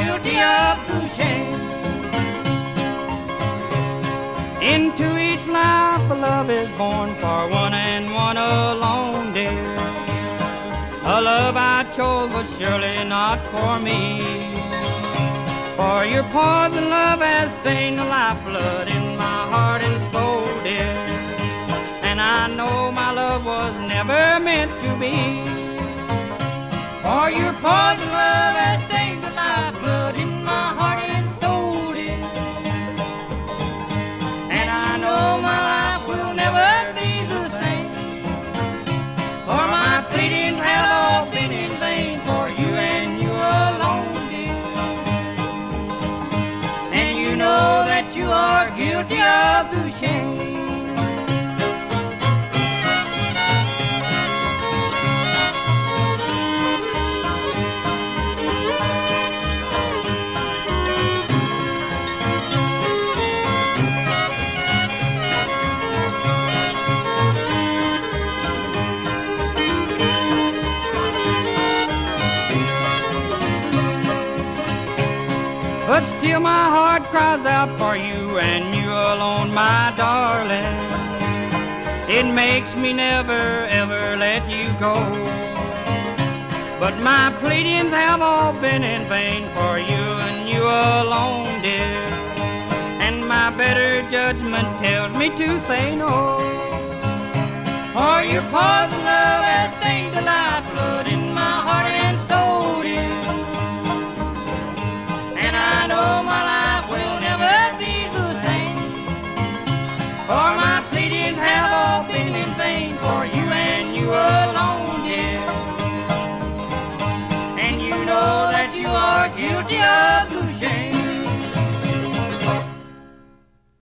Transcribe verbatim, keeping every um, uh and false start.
guilty of the shame. Into each life a love is born for one and one alone, dear. A love I chose was surely not for me. For your poison love has stained the lifeblood in my heart and soul, dear. And I know my love was never meant to be. For your poison love has stained the lifeblood in my heart and soul, dear. And I know my life will never be the same. For my pleadings have all been in vain for you and you alone, dear. And you know that you are guilty of the shame. But still my heart cries out for you and you alone, my darling. It makes me never ever let you go. But my pleadings have all been in vain for you and you alone, dear. And my better judgment tells me to say no. For your poison love has stained the lifeblood in my heart and soul, dear. And I know my life will never be the same. For my pleadings have all been in vain for you and you alone, dear. And you know that you are guilty of